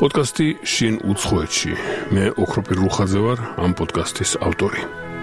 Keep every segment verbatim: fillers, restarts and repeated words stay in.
პოდკასტი შინ უცხოეთში. მე ოქროპირ რუხაძე ვარ, ამ პოდკასტის ავტორი.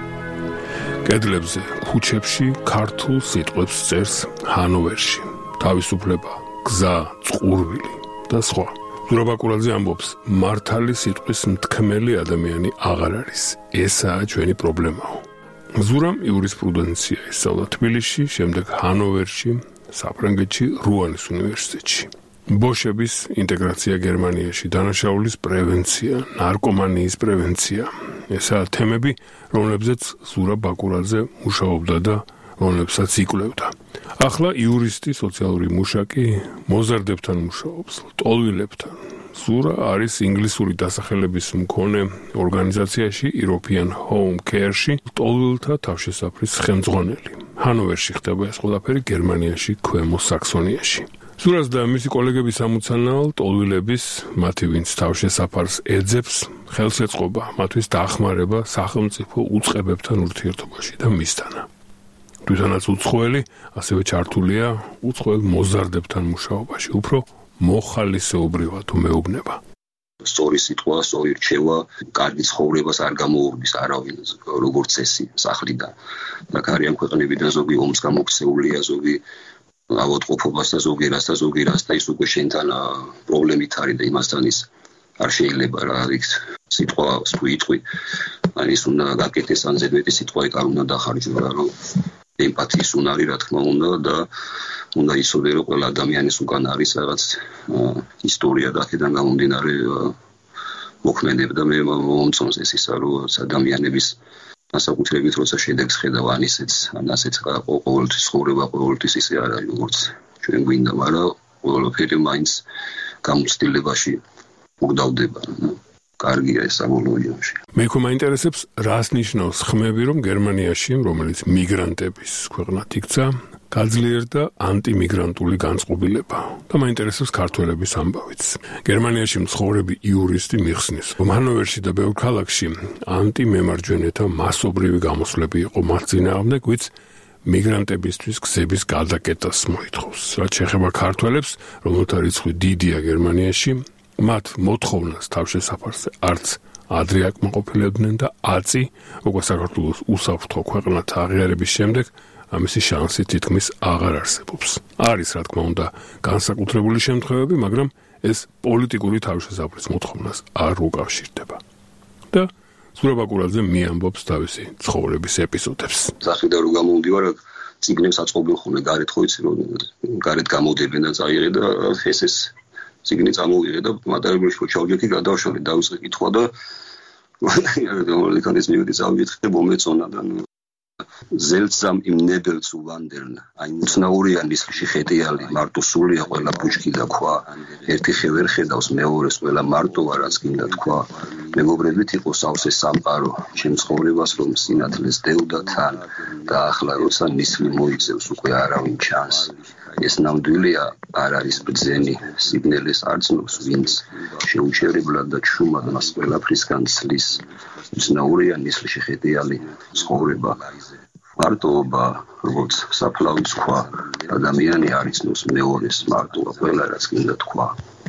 კედლებზე, ქუჩებში ქართულ სიტყვებს წერს ჰანოვერში. თავისუფლება, გზა, წყურვილი და სხვა. ზურაბ აკურაძე ამბობს, მართალი სიტყვის მთქმელი ადამიანი აღარ არის. ესაა ჩვენი პრობლემაო. ზურამ იურისპრუდენცია ისწავლა თბილისში, შემდეგ ჰანოვერში, საფრანგეთში, რუანის უნივერსიტეტში. ბოშების ინტეგრაცია გერმანიაში, დანაშაულის პრევენცია, ნარკომანიის პრევენცია. ესაა თემები, რომლებზეც ზურაბ აკურაძე მუშაობდა და რომლებსაც იკვლევდა. ახლა იურისტი, სოციალური მუშაკი, მოზარდებთან მუშაობს, ლტოლვილებთან. ზურა არის ინგლისური დასახელების მქონე ორგანიზაციაში European Home Care-ში ლტოლვილთა თავშესაფრის ხელმძღვანელი. ჰანოვერში ხდება ეს ყველაფერი, გერმანიაში, ქვემო საქსონიაში. ზურას და მისი კოლეგების ამოცანა ლტოლვილების, მათი ვინც თავშესაფარს ეძებს, ხელს ეწყობა მათთვის დახმარება სახელმწიფო უწყებებთან ურთიერთობაში და მისთანა. თვითონაც უცხოელი, ასევე ჩართულია უცხოელ მოზარდებთან მუშაობაში, უფრო მოხალისეობრივად უმეუბნება. სწორი სიტყვა, სწორი რჩევა, კარგი ცხოვრებას არ გამოუვლის არავინ, როგორც წესი სახლიდან. და კარიან ქვეყნებიდან ზოგი ომს გამოქცეულია, ზოგი ავადმყოფობას და ზოგი რას და ზოგი რას და ის უკვე შენთან პრობლემით არის და იმასთან ის არ შეიძლება რა არის სიტყვა თუ იტყვი. ან ის უნდა გაკეთდეს ან ზედმეტი სიტყვა იქ არ უნდა დახარჯვა, რომ ემპათიის უნარი რა თქმა უნდა და უნდა იცოდე რომ ყველა ადამიანის უკან არის რაღაც ისტორია და აქედან გამომდინარე მოქმედება და მე მომწონს ეს ისა რომ ადამიანების ასაკუთრებით როცა შედეგს ხედავ ან ისეც ან ასეც ყოველთვის ცხოვრება ყოველთვის ისე არ არის როგორც ჩვენ გვინდა, მაგრამ ყველაფერი მაინც გამოცდილებაში მოგდავდება. კარგია ეს სამოლოიაში. მე ხო მაინტერესებს, რას ნიშნავს ხმები, რომ გერმანიაში, რომელიც მიგრანტების ქვეყნად იქცა, გაძლიერდა ანტიმიგრანტული განწყობილება. და მაინტერესებს ქართველების ამბავიც. გერმანიაში მცხოვრები იურისტი მიხსნის, რომ ჰანოვერში და ბევრ ქალაქში ანტიმემარჯვენეთა მასობრივი გამოსვლები იყო მათ წინააღმდეგ, ვიც მიგრანტებისთვის გზების გადაკეტას მოითხოვს. რაც შეეხება ქართველებს, რომელთა რიცხვი დიდია გერმანიაში, მათ მოთხოვნას თავშესაფარზე არც ადრე აკმაყოფილებდნენ და აწი, როგორც საქართველოს უსაფრთხო ქვეყნად აღიარების შემდეგ, ამისი შანსი თითქმის აღარ არსებობს. არის, რა თქმა უნდა, განსაკუთრებული შემთხვევები, მაგრამ ეს პოლიტიკური თავშესაფრის მოთხოვნას არ უკავშირდება. და ზურაბ აკურაძე მიამბობს თავისი ცხოვრების ეპიზოდებს. სახიდან რო გამოვდივარ, წიგნებს აწყობილ ხოლმე გარეთ ხო იცი რომ გარეთ გამოდებენ და წაიღე და ეს ეს წიგნი წამოვიღე და მატარებელში ჩავჯექი, გადავშალე, დავიწყე კითხვა და მანქანის მივიდი წავიკითხე, მომეწონა და Seltsam im Nebel zu wandern. Ein უცნაურია ნისლში ხედიალი, მარტო სულია ყველა ბუჩქი და ქვა. ერთი ხე ვერ ხედავს მეორეს, ყველა მარტოა რაც გინდა თქვა. მეგობრებით იყო სავსე სამყარო, ჩემ ცხოვრებას რომ სინათლეს დევდა თან და ახლა როცა ნისლი მოიცევს უკვე არავინ ჩანს. ეს ნამდვილია არ არის ბრძენი, სიგნალეს არცნობს ვინც შეუჩერებლად და ჩუმად მას ყველაფრისგან ცლის. უცნაურია ნისლში ხედიალი, ცხოვრება მარტოობა, როგორც საფლავის ქვა, ადამიანი არ იცნობს მეორეს, მარტოა ყველა რაც გინდა თქვა.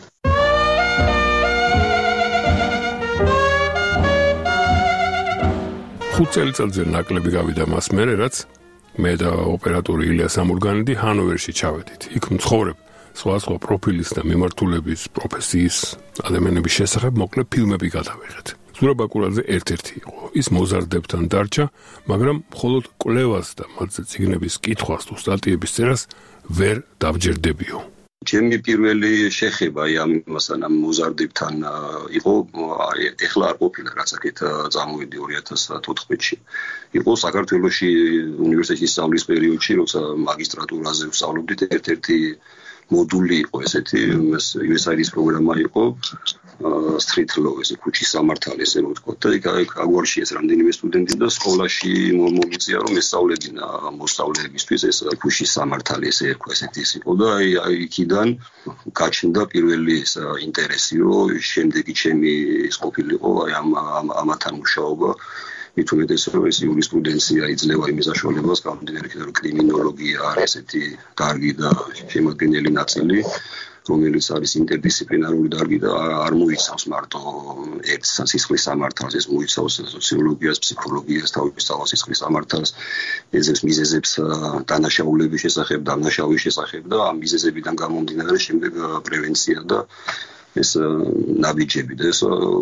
ხუთ წელიწადზე ნაკლები გავიდა მას მერე, რაც მე და ოპერატორი ილია სამურგანიდი ჰანოვერში ჩავედით. იქ მცხოვრებ სხვა სხვა პროფილის და მიმართულების პროფესიის ადამიანების შესახებ მოკლე ფილმები გადავიღეთ. ზურაბ აკურაძე ერთ-ერთი იყო. ის მოზარდებთან დარჩა, მაგრამ მხოლოდ კვლევას და მათზე წიგნების კითხვას თუ სტატიების წერას ვერ დავჯერდებიო. ჩემი პირველი შეხება ამ იმასთან ამ მოზარდებთან იყო, ეხლა არ ყოფილა, რაც აქეთ წამოვედი ორი ათას თოთხმეტში. იყო საქართველოში უნივერსიტეტის სწავლის პერიოდში, როცა მაგისტრატურაზე ვსწავლობდით, ერთ-ერთი მოდული იყო ესეთი, იუ ეს აი დის პროგრამა იყო, street law, ესე ქუჩის სამართალი, ესე რომ ვთქვა და იქ აგვარშიეს რამდენიმე სტუდენტი და სკოლაში მომიწია რომ ესწავლებინა მოსწავლეებისთვის ეს ქუჩის სამართალი, ესე ერქვა, ესეთი ის იყო და აი იქიდან გაჩნდა პირველი ეს ინტერესი, რომ შემდეგი ჩემი ის ყოფილიყო აი ამ ამათან მუშაობა. მით უმეტეს რომ ეს იურისპრუდენცია იძლევა იმის საშუალებას, გამომდინარე იქიდან რომ კრიმინოლოგია არის ესეთი კარგი და შემადგენელი ნაწილი. რომელიც არის ინტერდისციპლინარული დარგი და არ მოიცავს მარტო ერთ სისხლის სამართალს, ეს მოიცავს სოციოლოგიას, ფსიქოლოგიას, თავისთავად სისხლის სამართალს, ეძებს მიზეზებს დანაშაულების შესახებ, დამნაშავის შესახებ და ამ მიზეზებიდან გამომდინარე შემდეგ პრევენცია და ეს ნაბიჯები და ეს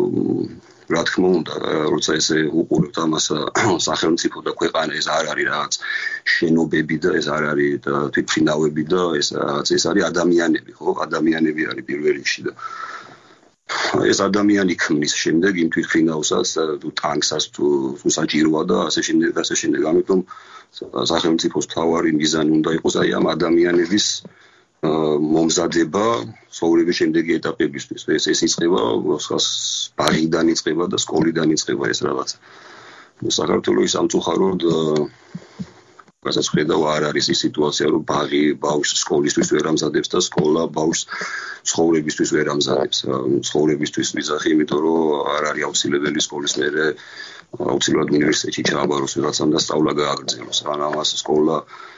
რა თქმა უნდა, როცა ესე უყურებთ ამას სახელმწიფო და ქვეყანა, ეს არ არის რაღაც შენობები და ეს არ არის თვითმფრინავები და ეს ეს არის ადამიანები, ხო? ადამიანები არის პირველ რიგში და ეს ადამიანი ქმნის შემდეგ იმ თვითმფრინავსაც, თუ ტანკსაც, თუ საჭიროა და ასე შემდეგ, ასე შემდეგ. ამიტომ სახელმწიფოს მთავარი მიზანი უნდა იყოს აი ამ ადამიანების მომზადება ცხოვრების შემდეგი ეტაპებისთვის. ეს ეს იწყება ბაღიდან იწყება და სკოლიდან იწყება ეს რაღაცა. საქართველოს სამწუხაროდ რასაც ხედავ არ არის ის სიტუაცია, რომ ბაღი ბავშვს სკოლისთვის ვერ ამზადებს და სკოლა ბავშვს ცხოვრებისთვის ვერ ამზადებს. ცხოვრებისთვის ვიზახი, იმიტომ რომ არ არის აუცილებელი სკოლის მერე აუცილებლად უნივერსიტეტში ჩააბაროს რაღაცამ და სწავლა გააგრძელოს. ან ამას სკოლა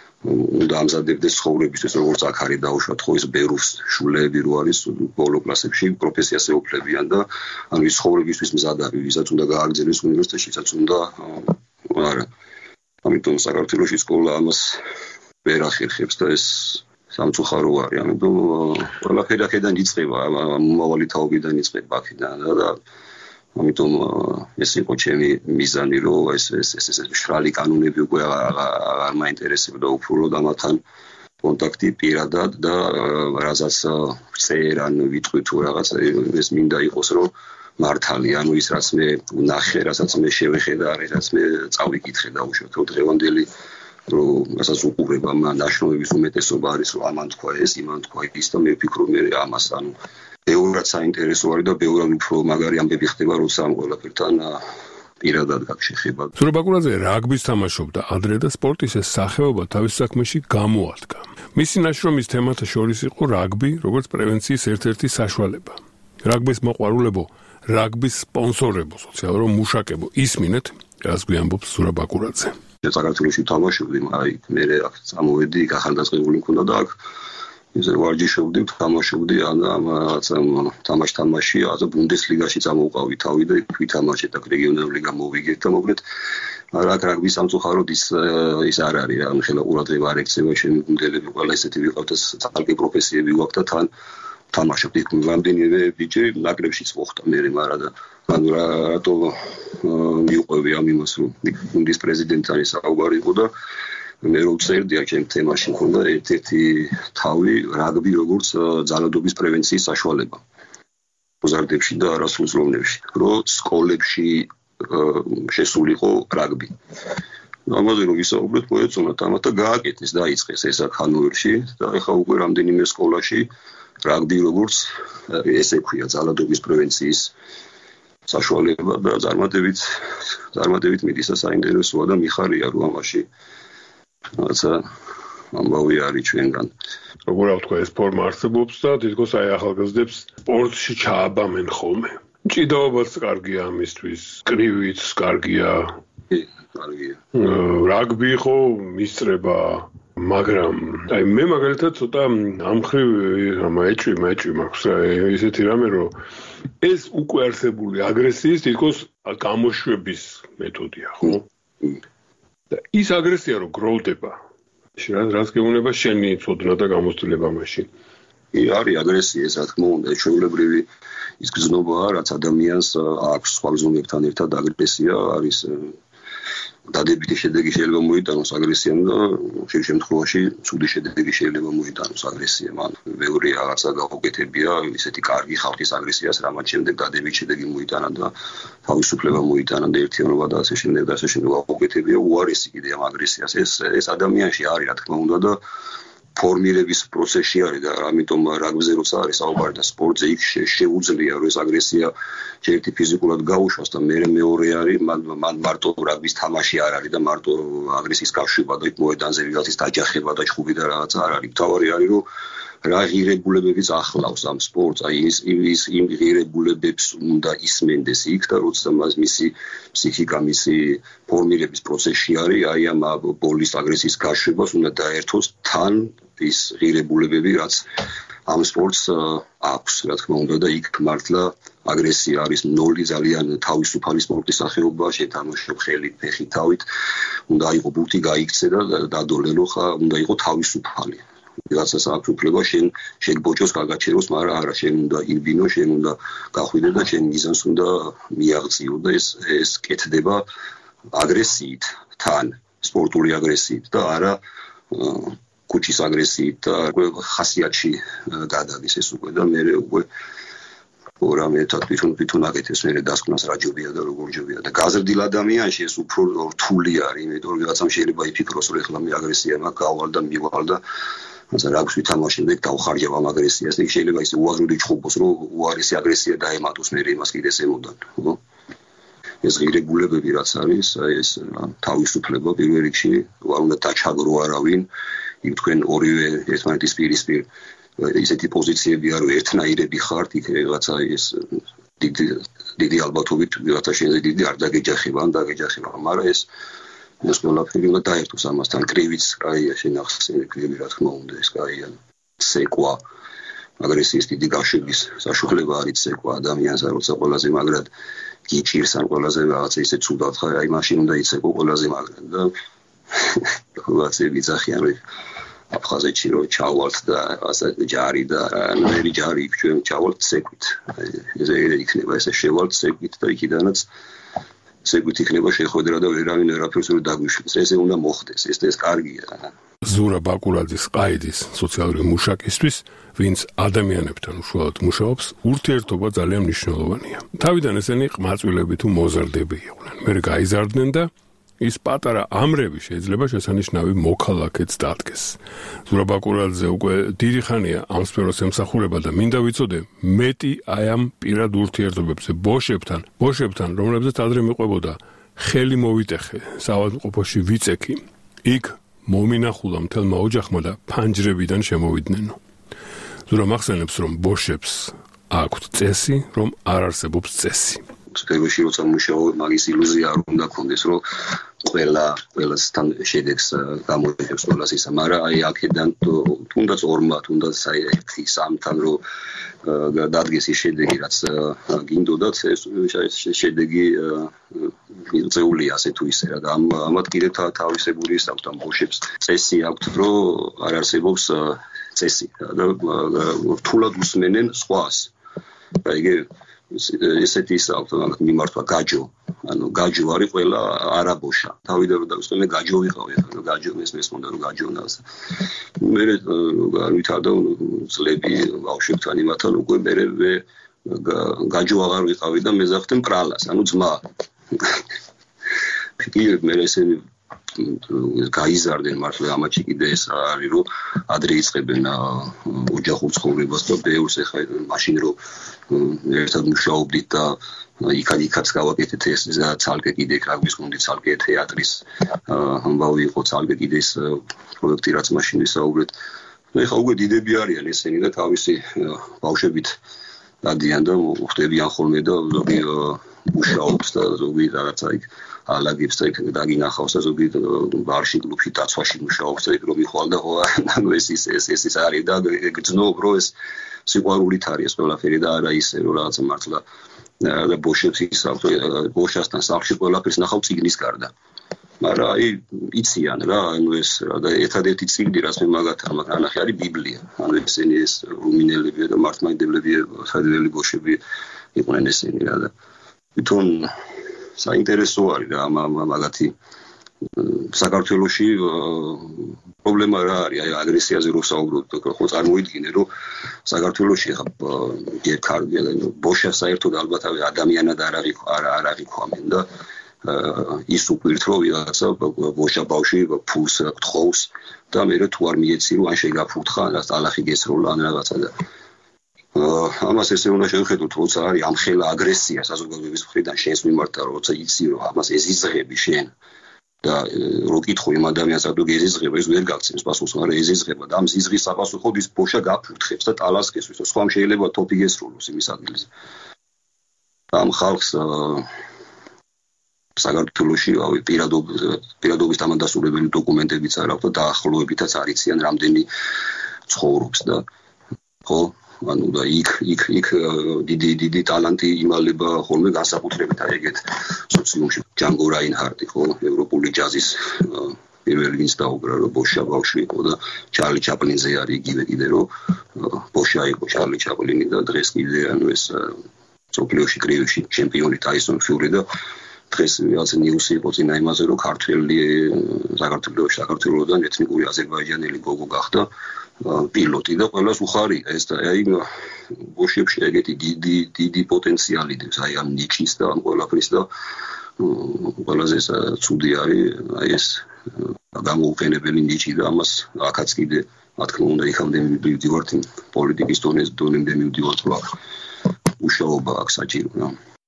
უნდა ამზადებდეს ცხოვრებისთვის, როგორც აქ არის დაუშვათ ხო ეს ბერუს შულები რო არის ბოლო კლასებში პროფესიას ეუფლებიან და ანუ ის ცხოვრებისთვის მზად არის, ვისაც უნდა გააგრძელოს უნივერსიტეტში, ვისაც უნდა არა. ამიტომ საქართველოში სკოლა ამას ვერ ახერხებს და ეს სამწუხარო არის. ამიტომ ყველაფერი აქედან იწყება, მომავალი თაობიდან იწყება აქედან და ამიტომ ეს იყო ჩემი მიზანი, რომ ეს ეს ეს ეს მშრალი კანონები უკვე არ მაინტერესებდა, უფრო ამათთან კონტაქტი პირადად და რაღაცას წერ ან ვიტყვი თუ რაღაც ეს მინდა იყოს, რომ მართალი, ანუ ის რაც მე ვნახე, რასაც მე შევეხედა, რასაც მე წავიკითხე დაუშვათ, რომ დღევანდელი რომ რასაც უყურებ ამ ნაშრომების უმეტესობა არის, რომ ამან თქვა ეს, იმან თქვა ის და მე ვფიქრობ მე ამას ანუ ბევრად საინტერესო არის და ბევრად უფრო მაგარი ამბები ხდება, როცა ამ ყველაფერთან პირადად გაქვს შეხება. ზურაბ ბაკურაძე რაგბის თამაშობდა ადრე და სპორტის ეს სახეობა თავის საქმეში გამოადგა. მისი ნაშრომის თემათა შორის იყო რაგბი, როგორც პრევენციის ერთ-ერთი საშუალება. რაგბის მოყვარულებო, რაგბის სპონსორებო, სოციალურ მუშაკებო, ისმინეთ, რას გვიამბობს ზურაბ ბაკურაძე. საქართველოში თამაშობდი, აი მე აქ წამოვედი, ახალგაზრდული მქონდა და აქ ისე ვარჯიშობდი, თამაშობდი, ან რაღაც თამაშ-თამაში, ასე ბუნდესლიგაში წამოვყავი თავი და იქ ვითამაშეთ, აქ რეგიონალური ლიგა მოვიგეთ და მოკლედ რა რაგბის სამწუხაროდ ის ის არ არის, ან ხელა ყურადღება არ ექცევა შენი გუნდელები, ყველა ესეთი ვიყავთ და ცალკე პროფესიები გვაქვს და თან თამაშობდი იქ რამდენიმე ბიჭი ნაკრებშიც მოხდა მე, მაგრამ და ანუ რატო მიუყვევი ამ იმას, რომ გუნდის პრეზიდენტი საუბარი იყო და მე რო წერდი აქ ჩემ თემაში მქონდა ერთ-ერთი თავი რაგბი როგორც ძალადობის პრევენციის საშუალება მოზარდებში და არასრულწლოვნებში, რომ სკოლებში შესულიყო რაგბი. ამაზე რომ ვისაუბრეთ, მოეწონათ ამათ და გააკეთეს, დაიწყეს ეს აქ ჰანოვერში და ეხლა უკვე რამდენიმე სკოლაში რაგბი როგორც ესე ქვია ძალადობის პრევენციის საშუალება და წარმატებით წარმატებით მიდის და საინტერესოა და მიხარია რომ ამაში რაცა ამბავი არის ჩვენგან. როგორ ვთქვა, ეს ფორმა არსებობს და თითქოს აი ახალგაზრდებს სპორტში ჩააბამენ ხოლმე. ჭიდაობაც კარგია ამისთვის, კრივიც კარგია. კარგია. რაგბი ხო მისწრება, მაგრამ აი მე მაგალითად ცოტა ამხრივ მაეჭვი მაეჭვი მაქვს ისეთი რამე, რომ ეს უკვე არსებული აგრესიის თითქოს გამოშვების მეთოდია, ხო? და ის აგრესია რო გროვდება, შენ რაც გეუბნება შენი ცოდნა და გამოცდილება მაშინ. არის აგრესია, ეს რა თქმა უნდა, ჩვეულებრივი ის გზნობაა, რაც ადამიანს აქვს სხვა გზნობებთან ერთად აგრესია არის დადებითი შედეგი შეიძლება მოიტანოს აგრესიამ და ხშირ შემთხვევაში ცუდი შედეგი შეიძლება მოიტანოს აგრესიამ. ან ბევრი რაღაცა გაუკეთებია, ისეთი კარგი ხალხის აგრესიას, რამაც შემდეგ დადებითი შედეგი მოიტანა და თავისუფლება მოიტანა და ერთიანობა და ასე შემდეგ და ასე შემდეგ გაუკეთებია უარესი კიდე ამ აგრესიას. ეს ეს ადამიანში არის რა თქმა უნდა და ფორმირების პროცესში არის და ამიტომ რაგბიზე როცა არის საუბარი და სპორტზე იქ შეუძლია რომ ეს აგრესია ერთი ფიზიკურად გაუშვას და მე მეორე არის მან მარტო რაგბის თამაში არ არის და მარტო აგრესიის გაშვება და იქ მოედანზე ვიღაცის დაჯახება და ჩხუბი და რაღაცა არ არის. თავარი არის რომ რა ღირებულებებიც ახლავს ამ სპორტს, აი ის ის იმ ღირებულებებს უნდა ისმენდეს იქ და როცა მას მისი ფსიქიკა, მისი ფორმირების პროცესში არის, აი ამ ბოლის აგრესიის გაშვებას უნდა დაერთოს თან ის ღირებულებები, რაც ამ სპორტს აქვს, რა თქმა უნდა და იქ მართლა აგრესია არის ნოლი ძალიან თავისუფალი სპორტის სახეობა, შეთამაშო ხელი, ფეხი, თავით, უნდა იყო ბურთი გაიქცე და დადოლელო ხა, უნდა იყო თავისუფალი. ვიღაცას აქვს უფლება შენ შეგბოჭოს გაგაჩეროს, მაგრამ არა, შენ უნდა იბინო, შენ უნდა გახვიდე და შენ მიზანს უნდა მიაღწიო და ეს ეს კეთდება აგრესიით, თან, სპორტული აგრესიით და არა კუჩის აგრესიით და ხასიათში გადადის ეს უკვე და მე უკვე ორამე თვითონ თვითონ აკეთებს მე დასკვნას რა ჯობია და როგორ ჯობია და გაზრდილ ადამიანში ეს უფრო რთული არის, იმიტომ რომ ვიღაცამ შეიძლება იფიქროს რომ ეხლა მე აგრესია მაქვს, გავალ და მივალ და ასე რა აქვს ვითამაშებ და დავხარჯავ ამ აგრესიას და შეიძლება ისე უაზროდ იჩხუბოს რომ უარესი აგრესია დაემატოს მე იმას კიდეს ემოდან, ხო? ეს რეგულირებები რაც არის, ეს თავისუფლება პირველ რიგში, არ უნდა დაჩაგრო არავინ, იქ თქვენ ორივე ერთმანეთის პირისპირ ისეთი პოზიციები არ ერთნაირები ხართ, იქ რაღაცა ეს დიდი დიდი ალბათობით რაღაცა შენზე დიდი არ დაგეჯახება, ან დაგეჯახება, მაგრამ ეს ეს ყველაფერი უნდა დაერთოს ამასთან, კრივიც კაია შენახსენე კრივი რა თქმა უნდა ეს კაია, ცეკვა, აგრესიის დიდი გაშვების საშუალება არის ცეკვა ადამიანს, როცა ყველაზე მაგრად გიჭირს ან ყველაზე რაღაცა ისე ცუდად ხარ, აი მაშინ უნდა იცეკო ყველაზე მაგრად და რაღაცა ვიძახიან რომ აფხაზეთში რომ ჩავალთ და ასე ჯარი და ნერი ჯარი იქ ჩვენ ჩავალთ ცეკვით. ესე იქნება ესე შევალთ ცეკვით და იქიდანაც ცეკვით იქნება შეხვედრა და ვერავინ ვერაფერს ვერ დაგვიშლის. ესე უნდა მოხდეს, ეს ეს კარგია. ზურა ბაკურაძის ყაიდის სოციალური მუშაკისთვის, ვინც ადამიანებთან უშუალოდ მუშაობს, ურთიერთობა ძალიან მნიშვნელოვანია. თავიდან ესენი ყმაწვილები თუ მოზარდები იყვნენ. მე გაიზარდნენ და ის პატარა ამრევი შეიძლება შესანიშნავი მოქალაქეც დადგეს. ზურა ბაკურაძე უკვე დიდი ხანია ამ სფეროს ემსახურება და მინდა ვიცოდე მეტი აი ამ პირად ურთიერთობებზე ბოშებთან, ბოშებთან, რომლებზეც ადრე მიყვებოდა ხელი მოვიტეხე საავადმყოფოში ვიწექი. იქ მომინახულა მთელმა ოჯახმა და ფანჯრებიდან შემოვიდნენ. ზურა მახსენებს რომ ბოშებს აქვთ წესი, რომ არ არსებობს წესი. სფეროში როცა მუშაობ მაგის ილუზია არ უნდა გქონდეს რომ ყველა ყველასთან შედეგს გამოიწევს ყველას ისა, მაგრამ აი აქედან თუნდაც ორმა, თუნდაც აი ერთი სამთან რომ დადგეს ის შედეგი რაც გინდოდათ, ეს შედეგი მიღწეულია ასე თუ ისე რა და ამათ კიდევ თავისებური აქვს ამ ბოშებს წესი აქვს რომ არ არსებობს წესი და რთულად უსმენენ სხვას. აი ესეთი ის აქვს მიმართვა გაჯო, ანუ გაჯო არის ყველა არაბოშა. თავიდან რომ დავიწყე მე გაჯო ვიყავი, ანუ გაჯო ეს მესმოდა რომ გაჯონავს. მე არ ვითარდა წლები ბავშვებთან იმათთან უკვე მე გაჯო აღარ ვიყავი და მეძახდნენ პრალას, ანუ ძმა. კიდევ მე ესენი გაიზარდნენ მართლა ამაჩი კიდე ეს არის რომ ადრე იწყებენ ოჯახურ ცხოვრებას და ბევრს ეხა მაშინ რომ ერთად მუშაობდით და იქაც გავაკეთეთ ეს ცალკე კიდე რაგბის გუნდი, ცალკე თეატრის ამბავი იყო, ცალკე კიდე ეს პროექტი რაც მაშინ ვისაუბრეთ. ეხა უკვე დიდები არიან ესენი და თავისი ბავშვებით დადიან და ხვდებიან ხოლმე და ზოგი მუშაობს და ზოგი რაღაცა იქ ალაგებს და იქ დაგინახავს და ზოგი ბარში კლუბში დაცვაში მუშაობს და იქ რომ იხვალ და ხო ანუ ეს ის ეს ის არის და გძნობ რომ ეს სიყვარულით არის ეს ყველაფერი და არა ისე რომ რაღაცა მართლა და ბოშებს ისავთ ბოშასთან სახლში ყველაფერს ნახავ წიგნის გარდა. მაგრამ აი იციან რა, ანუ ეს რა და ერთადერთი წიგნი რაც მე მაგათ ამანახე არის ბიბლია. ანუ ესენი ეს რუმინელები და მართლმადიდებლები სადიელი ბოშები იყვნენ ესენი რა და თვითონ საინტერესო არის რა მაგათი საქართველოში პრობლემა რა არის აი აგრესიაზე რო საუბრობთ ხო წარმოიდგინე რომ საქართველოში ხა երկარგია ბოშა საერთოდ ალბათ ადამიანად არ არის არ არის ქვამენ და ის უკვირთ რომ ვიღაცა ბოშა ბავშვი ფულს გთხოვს და მე თუ არ მიეცი რომ ან შეგაფურთხა ან ალახი გესროლა ან რაღაცა და ამას ესე უნდა შევხედოთ როცა არის ამხელა აგრესია საზოგადოების მხრიდან შენს მიმართ და როცა იცი რომ ამას ეზიზღები შენ და რო კითხო იმ ადამიანს რატო გეზიზღება ის ვერ გაგცემს პასუხს, მაგრამ ეზიზღება და ამ ზიზღის საპასუხოდ ის ბოშა გაფურთხებს და ტალას გესვრის და სხვამ შეიძლება თოფი გესროლოს იმის ადგილზე. ამ ხალხს საქართველოში ავი პირადობის პირადობის დამადასტურებელი დოკუმენტებიც არ აქვს და დაახლოებითაც არ იციან რამდენი ცხოვრობს და ხო ანუ და იქ იქ იქ დიდი დიდი ტალანტი იმალება ხოლმე განსაკუთრებით აი ეგეთ სოციუმში ჯანგო რაინჰარტი ხო ევროპული ჯაზის პირველი ვინც დაუბრა რომ ბოშა ბავშვი იყო და ჩარლი ჩაპლინზე არის იგივე კიდე რომ ბოშა იყო ჩარლი ჩაპლინი და დღეს კიდე ანუ ეს სოფლიოში კრივში ჩემპიონი ტაისონ ფიური და დღეს რაღაც ნიუსი იყო წინა იმაზე რომ ქართველი საქართველოს საქართველოსთან ეთნიკური აზერბაიჯანელი გოგო გახდა პილოტი და ყველას უხარია ეს და აი ბოშებში ეგეთი დიდი დიდი პოტენციალი დებს აი ამ ნიჩის და ამ ყველაფრის და ყველაზე ცუდი არის აი ეს გამოუყენებელი ნიჩი და ამას აქაც კიდე რა თქმა უნდა იქამდე მივდივართ პოლიტიკის დონეზე დონემდე მივდივართ რა უშუალობა აქ საჭირო რა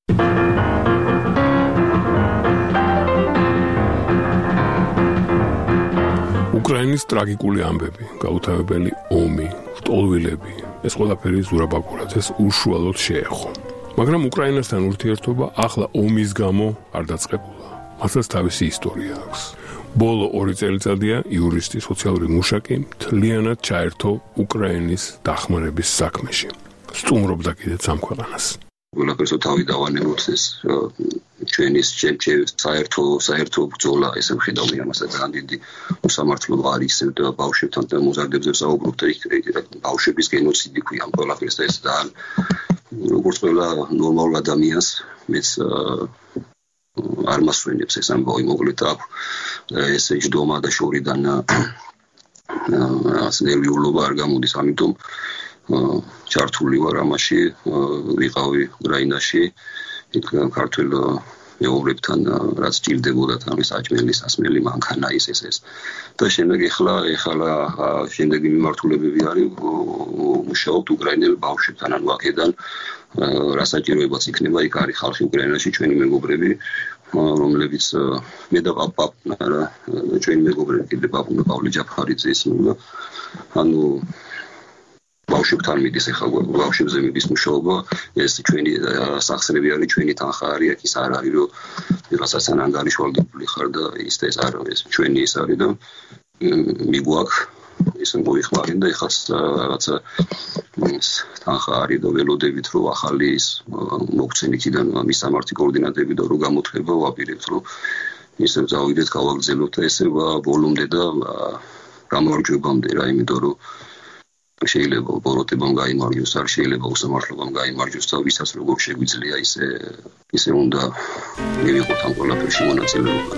უკრაინის ტრაგიკული ამბები, გაუთავებელი ომი, ლტოლვილები, ეს ყველაფერი ზურაბაკურაძეს უშუალოდ შეეხო. მაგრამ უკრაინასთან ურთიერთობა ახლა ომის გამო არ დაწყებულა. მასაც თავისი ისტორია აქვს. ბოლო ორი წელიწადია იურისტი, სოციალური მუშაკი მთლიანად ჩაერთო უკრაინის დახმარების საქმეში. სტუმრობდა კიდეც ამ ქვეყანას. ყველაფერს თავი დავანებოთ ეს ჩვენი საერთო საერთო ბრძოლა ესე ვხედავდი ამასაც ძალიან დიდი უსამართლობა არის ისევ და ბავშვებთან და მოზარდებზე ვსაუბრობ და იქ ბავშვების გენოციდი ქვია ამ ყველაფერს და ეს ძალიან როგორც ყველა ნორმალურ ადამიანს მეც არ მასვენებს ეს ამბავი მოკლედ აქ ეს ჯდომა და შორიდან რაღაც ნერვიულობა არ გამოდის ამიტომ ჩართული ვარ ამაში ვიყავი უკრაინაში იქ ქართულ მეუღლებთან რაც ჭირდებოდათ ამის საჭმელი სასმელი მანქანა ის ეს ეს და შემდეგ ეხლა ეხლა შემდეგი მიმართულებები არის მუშაობთ უკრაინელ ბავშვებთან ანუ აქედან რა საჭიროებაც იქნება იქ არის ხალხი უკრაინაში ჩვენი მეგობრები რომლებიც მე და პაპა რა ჩვენი მეგობრები კიდე პაპა პავლე ჯაფარიძე ისმოდა ანუ ბავშვებთან მიდის ახლა ბავშვებზე მიდის მუშაობა ეს ჩვენი სახსრები არის ჩვენი თანხა არის აქ ის არ არის რომ ვიღაცასთან ანგარიშვალდებული ხარ და ის და ეს არ არის ჩვენი ის არის და მიგვაქვს ისე მოიხმარენ და ეხლა რაღაცა თანხა არის და ველოდებით რომ ახალი ის მოგცენ იქიდან მისამართი კოორდინატები და რომ გამოთხება ვაპირებთ რომ ისე წავიდეთ გავაგრძელოთ და ესე ბოლომდე და გამარჯვებამდე რა იმიტომ რომ შეიძლება ბოროტებამ გაიმარჯვოს არ შეიძლება უსამართლობამ გაიმარჯვოს და ვისაც როგორ შეგვიძლია ისე ისე უნდა მივიღოთ ამ ყველაფერში მონაწილეობა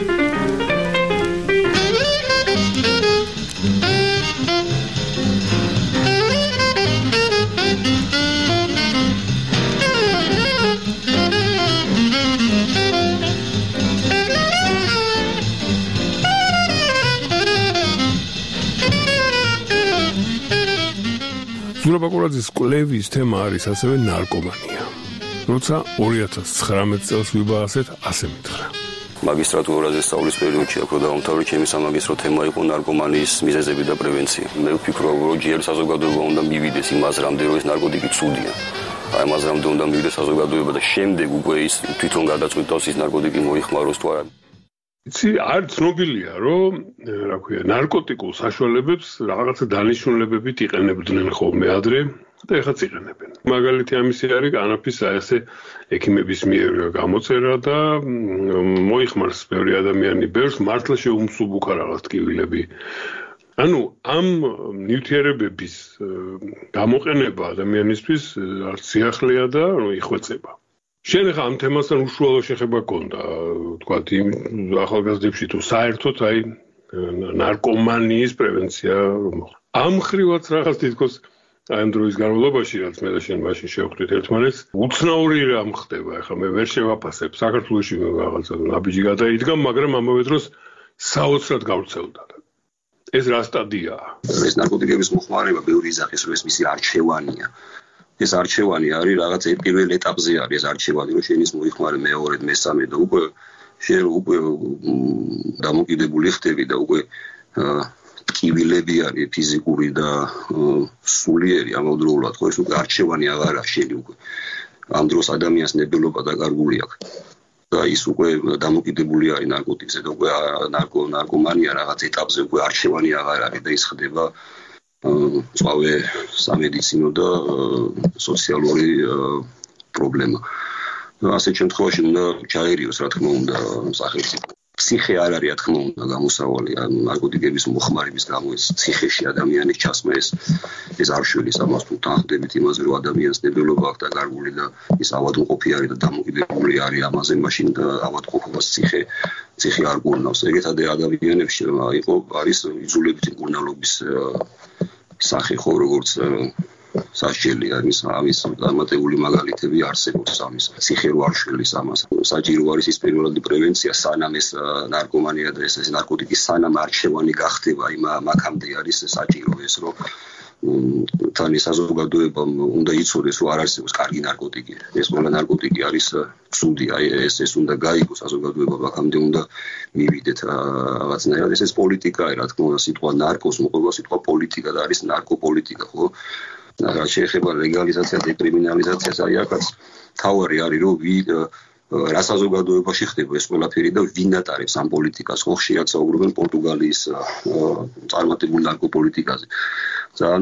ზურაბაკურაძის კვლევის თემა არის ასევე ნარკომანია. როცა ორი ათას ცხრამეტ წელს ვიბაასეთ, ასე მითხრა. მაგისტრატურაზე სწავლის პერიოდში აქ რო დავამთავრე, ჩემი სამაგისტრო თემა იყო ნარკომანიის მიზეზები და პრევენცია. მე ვფიქრობ, რომ ჯერ საზოგადოება უნდა მივიდეს იმ აზრამდე, რომ ეს ნარკოტიკი ცუდია. აი ამ აზრამდე უნდა მივიდეს საზოგადოება და შემდეგ უკვე ის თვითონ გადაწყვიტოს ის ნარკოტიკი მოიხმაროს თუ არა. იცი, არ ცნობილია, რომ რა ქვია, ნარკოტიკულ საშუალებებს რაღაცა დანიშნულებებით იყენებდნენ ხოლმე ადრე და ეხლაც იყენებენ. მაგალითი ამისი არის კანაფის ასე ექიმების მიერ გამოწერა და მოიხმარს ბევრი ადამიანი ბევრს მართლა შეუმსუბუქა რაღაც ტკივილები. ანუ ამ ნივთიერებების გამოყენება ადამიანისთვის არც სიახლეა და იხვეწება. შენ ახლა ამ თემასთან უშუალო შეხება გქონდა, თქვა იმ ახალგაზრდებში თუ საერთოდ აი ნარკომანიის პრევენცია ამ ხრივაც რაღაც თითქოს აი ამ დროის განმავლობაში რაც მე და შენ მაშინ შევხვდით ერთმანეთს, უცნაური რამ ხდება, ახლა მე ვერ შევაფასებ, საქართველოში რაღაცა ნაბიჯი გადაიდგა, მაგრამ ამავე დროს საოცრად გავრცელდა. ეს რა სტადიაა? ეს ნარკოტიკების მოხმარება ბევრი იზახის, რომ ეს მისი არჩევანია. ეს არჩევანი არის რაღაც პირველ ეტაპზე არის ეს არჩევანი რომ შენ ის მოიხმარე მეორედ მესამე და უკვე შენ უკვე დამოკიდებული ხდები და უკვე ტკივილები არის ფიზიკური და სულიერი ამავდროულად ხო ეს უკვე არჩევანი აღარა შენ უკვე ამ დროს ადამიანს ნებელობა დაკარგული აქვს და ის უკვე დამოკიდებული არის ნარკოტიკზე და უკვე ნარკო ნარკომანია რაღაც ეტაპზე უკვე არჩევანი აღარ არის და ის ხდება წავე სამედიცინო და სოციალური პრობლემა. ასეთ შემთხვევაში უნდა ჩაერიოს, რა თქმა უნდა, სახელმწიფო. Psихე არ არის, რა თქმა უნდა, გამოსავალი ნარკოტიკების მოხმარების გამო ეს ციხეში ადამიანის ჩასმა ეს ეს არ შვილის ამას თუ თანხდებით იმაზე რომ ადამიანს ნებელობა აქვს და გარგული და ის ავადმყოფი არის და დამოკიდებული არის ამაზე, მაშინ ავადმყოფობას ციხე ციხე არ გულნავს. ეგეთ ადამიანებში იყო არის იძულებითი მკურნალობის სახე ხო როგორც სასჯელია ამის ამის დამატებული მაგალითები არსებობს ამის ციხე რო არ შვილის ამას საჭირო არის ის პირველადი პრევენცია სანამ ეს ნარკომანია და ეს ნარკოტიკის სანამ არჩევანი გახდება იმ მაგამდე არის საჭირო ეს რომ თან ის საზოგადოებამ უნდა იცოდეს რომ არ არსებობს კარგი ნარკოტიკი ეს ყველა ნარკოტიკი არის ცუდი აი ეს ეს უნდა გაიგოს საზოგადოება მაგამდე უნდა მივიდეთ რაღაცნაირად ეს ეს პოლიტიკაა რა თქმა უნდა სიტყვა ნარკოს მოყვა სიტყვა პოლიტიკა და არის ნარკოპოლიტიკა ხო რა შეეხება ლეგალიზაცია და კრიმინალიზაციას აი აქაც თავარი არის რომ ვი რა საზოგადოებაში ხდება ეს ყველაფერი და ვინ ატარებს ამ პოლიტიკას ხო ხშირად საუბრობენ პორტუგალიის წარმატებულ ნარკოპოლიტიკაზე ძალიან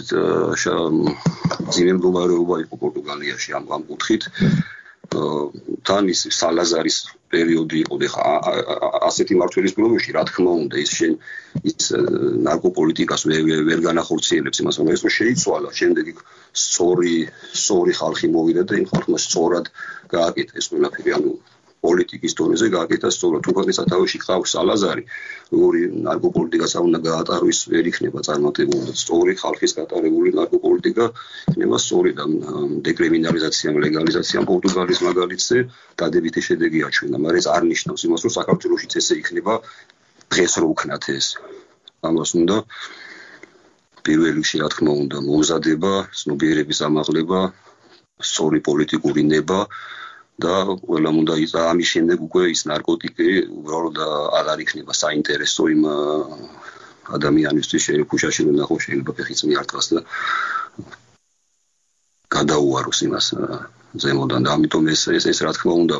ძიმე მდგომარეობა იყო პორტუგალიაში ამ ამ კუთხით თან ის სალაზარის პერიოდი იყო და ასეთი მმართველის პირობებში რა თქმა უნდა ის შენ ის ნარკოპოლიტიკას ვერ განახორციელებს იმას რომ ეს შეიცვალა შემდეგ სწორი სწორი ხალხი მოვიდა და იმ ხალხმა სწორად გააკეთა ეს ყველაფერი ანუ პოლიტიკის დონეზე გააკეთა სწორად თუ ქვეყნის სათავეში ყავს სალაზარი როგორი ნარკოპოლიტიკას უნდა გაატარო ის ვერ იქნება წარმატებული სწორი ხალხის გატარებული ნარკოპოლიტიკა იქნება სწორი და დეკრიმინალიზაციამ ლეგალიზაციამ პორტუგალიის მაგალითზე დადებითი შედეგი აჩვენა მაგრამ ეს არ ნიშნავს იმას რომ საქართველოშიც ესე იქნება დღეს რო ვქნათ ეს ამას უნდა პირველ რიგში რა თქმა უნდა მომზადება ცნობიერების ამაღლება სწორი პოლიტიკური ნება და ყველამ უნდა ისა ამის შემდეგ უკვე ის ნარკოტიკი უბრალოდ აღარ იქნება საინტერესო იმ ადამიანისთვის შეიძლება ქუჩაში რომ ნახო შეიძლება ფეხიც მიარტყას და გადაუაროს იმას ზემოდან და ამიტომ ეს ეს ეს რა თქმა უნდა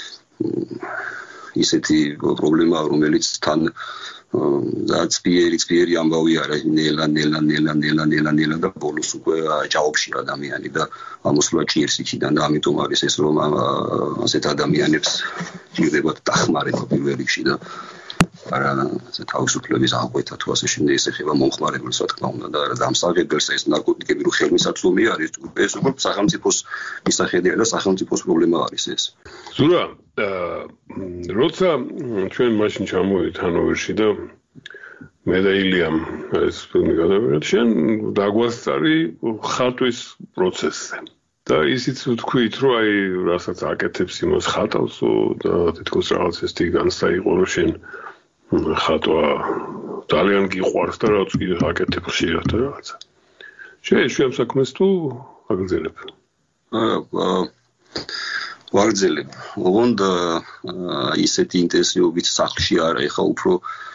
ისეთი პრობლემაა რომელიც თან რაც პირი პირი ამბავი არის ნელა ნელა ნელა ნელა ნელა ნელა და ბოლოს უკვე ჭაობში ადამიანი და ამოსვლა ჭირს იქიდან და ამიტომ არის ეს რომ ასეთ ადამიანებს ჭირდება დახმარება პირველ რიგში და არა ასე თავისუფლების აღკვეთა თუ ასე შემდეგ ეს ეხება მომხმარებელს რა თქმა უნდა და დამსაღებელს ეს ნარკოტიკები რო ხელმისაწვდომი არის ეს უკვე სახელმწიფოს მისახედია და სახელმწიფოს პრობლემა არის ეს ზურა როცა ჩვენ მაშინ ჩამოვიდით ჰანოვერში და მე და ილიამ ეს ფილმი გადავიღეთ შენ დაგვასწარი ხატვის პროცესზე და ისიც ვთქვით რომ აი რასაც აკეთებს იმას ხატავს და თითქოს რაღაც ეს დგანსა იყო რომ შენ ხატვა ძალიან გიყვარს და რაც კიდე აკეთებ ხშირად და რაღაცა შენ შენ საქმეს თუ აგრძელებ აა ვაგრძელებ ოღონდ ისეთი ინტენსივობით სახლში არა ეხა უფრო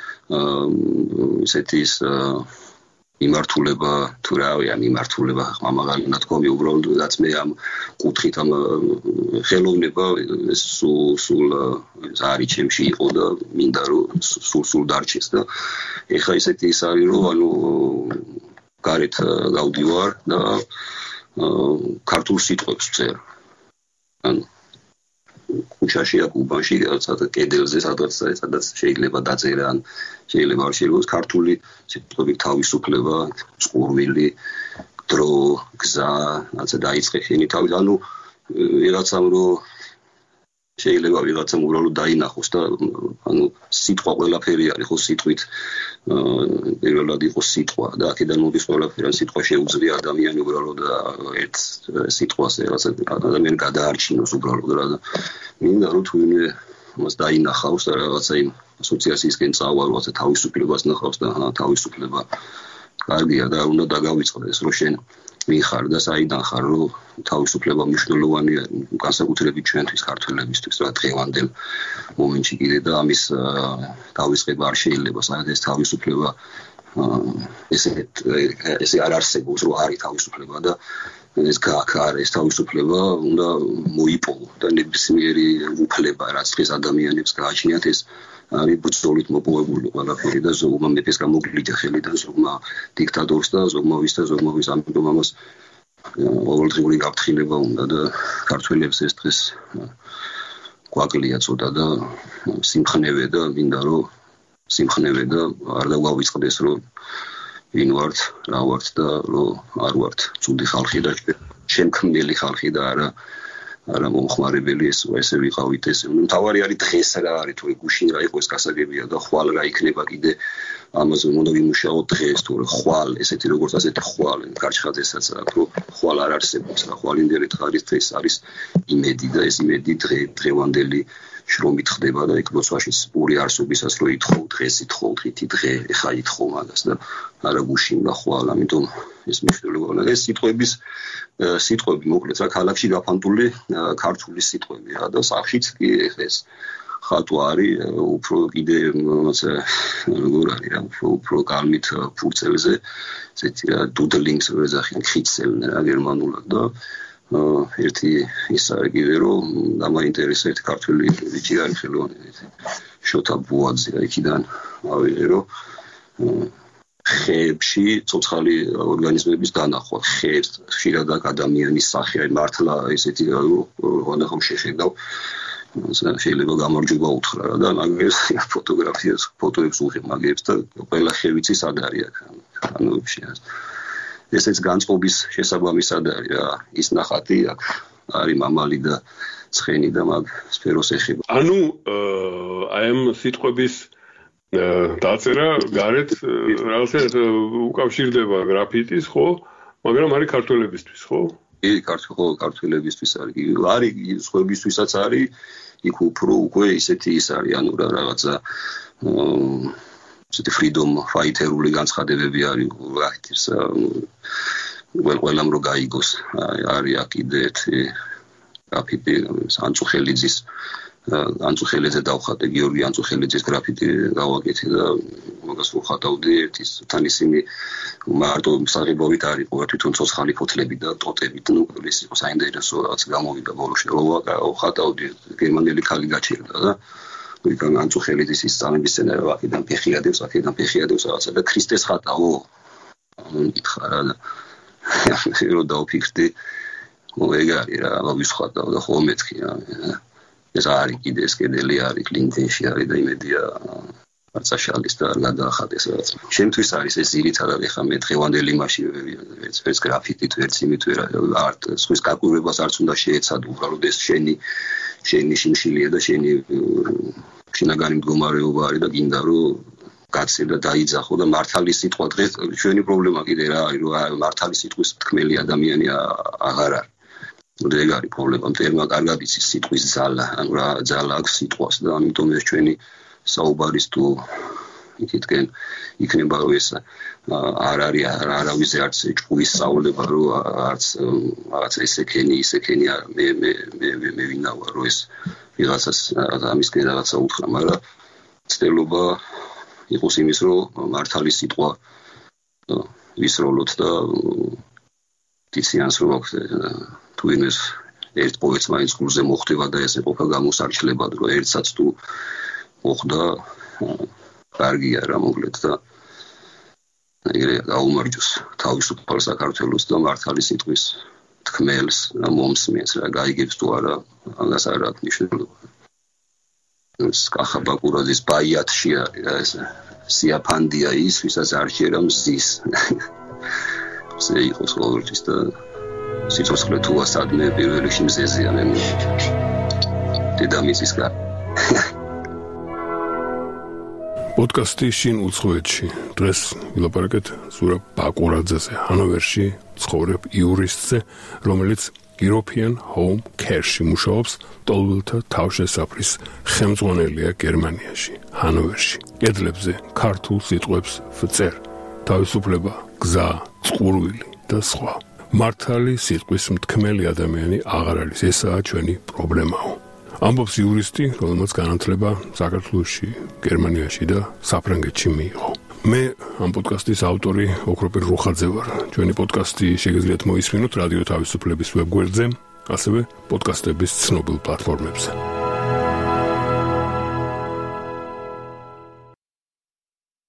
ისეთი ის მიმართულება თუ რავია მიმართულება მამაღალი ნათქვამი უბრალოდ რაც მე ამ კუთხით ამ ხელოვნება სულ სულ ზარი ჩემში იყო და მინდა რომ სულ სულ დარჩეს და ეხა ისეთი ის არის რომ ანუ გარეთ გავდივარ და ქართულ სიტყვებს ვწერ ანუ ქუჩაში აქ უბანში სადაც კედელზე სადაც სადაც შეიძლება დაწერა ან შეიძლება არ შეიძლება ქართული სიტყვებით თავისუფლება წყურვილი დრო გზა ასე დაიწყე ხენი თავის ანუ ვიღაცამ რომ შეიძლება ვიღაცამ უბრალოდ დაინახოს და ანუ სიტყვა ყველაფერი არის ხო სიტყვით პირველად იყოს სიტყვა და აქედან მოდის ყველაფერი სიტყვა შეუძლია ადამიანი უბრალოდ ერთ სიტყვას რაღაცა ადამიანი გადაარჩინოს უბრალოდ რა და მინდა რომ თუ ვინმე მას დაინახავს და რაღაცა იმ ასოციაციისკენ წავა რაღაცა თავისუფლებას ნახავს და თავისუფლება კარგია და უნდა დაგავიწყდეს რომ შენ ვიხარ და საიდან ხარ რომ თავისუფლება მნიშვნელოვანია განსაკუთრებით ჩვენთვის ქართველებისთვის რა დღევანდელ მომენტში კიდე და ამის თავისუფლება არ შეიძლება საერთოდ ეს თავისუფლება ესე ესე არ არსებობს რომ არის თავისუფლება და ეს გააქარ ეს თავისუფლება უნდა მოიპოვო და ნებისმიერი უფლება რაც დღეს ადამიანებს გააჩნიათ ეს არის ბრძოლით მოპოვებული ყველაფერი და ზოგმა მეფეს გამოკლიდა ხელი და ზოგმა დიქტატორს და ზოგმა ვის და ზოგმა ვის, ამიტომ ამას ყოველდღიური გაფრთხილება უნდა და ქართველებს ეს დღეს გვაკლია ცოტა და სიმხნევე და მინდა რომ სიმხნევე და არ დაგვავიწყდეს რომ ვინ ვართ, რა ვართ და რომ არ ვართ ცუდი ხალხი და შემქმნელი ხალხი და არა არა მომხმარებელი ეს ესე ვიყავით ეს მთავარი არის დღეს რა არის თუ გუშინ რა იყო ეს გასაგებია და ხვალ რა იქნება კიდე ამაზე უნდა ვიმუშაოთ დღეს თუ ხვალ ესეთი როგორც ასეთი ხვალ გარჩხაძესაც აქვს რომ ხვალ არ არსებობს რა ხვალინდელი დღის დღეს არის იმედი და ეს იმედი დღე დღევანდელი შრომით ხდება და იქ როცვაშიც პური არსობისას რო ითხოვ დღეს ითხოვ დღითი დღე ეხა ითხოვ მაგას და არა გუშინ და ხვალ ამიტომ ეს მნიშვნელოვანია ეს სიტყვების სიტყვები მოკლედ რა ქალაქში გაფანტული ქართული სიტყვებია და სახშიც კი ეს ხატვა არის უფრო კიდე რაღაცა როგორ არის რა უფრო უფრო კალმით ფურცელზე ესეთი რა დუდლინგს რო ეძახიან ხიცელნ რა გერმანულად და ერთი ის არის კიდე რომ დამაინტერესებს ქართული ბიჭი არის ხელოვანი შოთა ბუაძე იქიდან ავიღე რომ ხეებში ცოცხალი ორგანიზმების დანახვა ხეს ხშირად ადამიანის სახე არის მართლა ესეთი რა ხომ შეხედავ შეიძლება გამარჯობა უთხრა რა და მაგებს ფოტოგრაფიას ფოტოებს უღებ მაგებს და ყველა ხევიცი სად არის აქ ანუ ესეც განწყობის შესაბამისად არის რა ის ნახატი აქ არის მამალი და ცხენი და მაგ სფეროს ეხება ანუ აი ამ სიტყვების დაწერა გარეთ რაღაცა უკავშირდება გრაფიტის ხო მაგრამ არის ქართველებისთვის ხო კი ქართულ ქართველებისთვის არის არის სხვებისთვისაც არის იქ უფრო უკვე ისეთი ის არის ანუ რა რაღაცა ესეთი freedom fighter-ული განცხადებები არის ვახტის ყველამ რო გაიგოს არის აქ კიდე ერთი გრაფიტი ანწუხელიძის ანწუხელიძე დავხატე გიორგი ანწუხელიძის გრაფიტი გავაკეთე და მაგას ვხატავდი ერთის თან ისინი მარტო საღებავით არის ყო თვითონ ცოცხალი ფოთლები და ტოტებით ნუ ის იყო საინტერესო რაღაც გამოვიდა ბოლოში ვხატავდი გერმანელი ქალი გაჩერდა და ვიგან ანწუხელიძის ის წამების სცენარი ვაკიდან ფეხიადებს აქედან ფეხიადებს რაღაცა და ქრისტეს ხატაო მითხა რა და რო დავფიქრდი ეგ არის რა ვის ხატავ და ხო მეთქი რა ეს არის კიდე ეს კედელი არის კლინტენში არის და იმედია არცაშალის და არ გადაახატეს რაღაც. Შემთვის არის ეს ძირითადად ეხა მე დღევანდელი მასში ვერც ვერც გრაფიტით ვერც იმით ვერ არტ სხვის გაკვირვებას არც უნდა შეეცადო უბრალოდ ეს შენი შენი შიმშილია და შენი შინაგანი მდგომარეობა არის და გინდა რომ გაცე და დაიძახო და მართალი სიტყვა დღეს ჩვენი პრობლემა კიდე რა არის რომ მართალი სიტყვის თქმელი ადამიანი აღარ არის. და ეგ არის პრობლემა მტერმა კარგად იცის სიტყვის ძალა ანუ რა ძალა აქვს სიტყვას და ამიტომ ეს ჩვენი საუბარის თუ იქითკენ იქნება ეს არ არის არავის არც ჭკუის სწავლება რომ არც რაღაც ესექენი ისექენი მე მე მე მე ვინა ვარ რომ ეს ვიღაცას ამისკენ რაღაცა უთხრა მაგრამ ცდილობა იყოს იმის რომ მართალი სიტყვა ვისროლოთ და ტიციანს რომ აქვს თუ იმის ერთ პოეტს მაინც გულზე მოხვდება და ესე ყოფა გამოსარჩლებად რომ ერთსაც თუ მოხდა კარგია რა მოკლედ და ეგრე გაუმარჯოს თავისუფალ საქართველოს და მართალი სიტყვის თქმელს და მომსმენს რა გაიგებს თუ არა ამას არ აქვს მნიშვნელობა ეს კახა ბაკურაძის ბაიათში არის რა ეს სიაფანდია ის ვისაც არ შეერა მზის ესე იყოს ყოველთვის და სიცოცხლე თუ ასადნე პირველ რიგში მზეზეა მე დედამიწის გა პოდკასტი შინ უცხოეთში დღეს ვილაპარაკეთ ზურაბ ბაკურაძეზე ჰანოვერში ცხოვრებ იურისტზე რომელიც European Home Care-ში მუშაობს ტოლვილთა თავშესაფრის ხელმძღვანელია გერმანიაში ჰანოვერში კედლებზე ქართულ სიტყვებს ვწერ თავისუფლება გზა წყურვილი და სხვა მართალი სიტყვის მთქმელი ადამიანი აღარ არის ესაა ჩვენი პრობლემაო ამბობს იურისტი რომელმაც განათლება საქართველოში გერმანიაში და საფრანგეთში მიიღო მე ამ პოდკასტის ავტორი ოქროპირ რუხაძე ვარ ჩვენი პოდკასტი შეგიძლიათ მოისმინოთ რადიო თავისუფლების ვებგვერდზე ასევე პოდკასტების ცნობილ პლატფორმებზე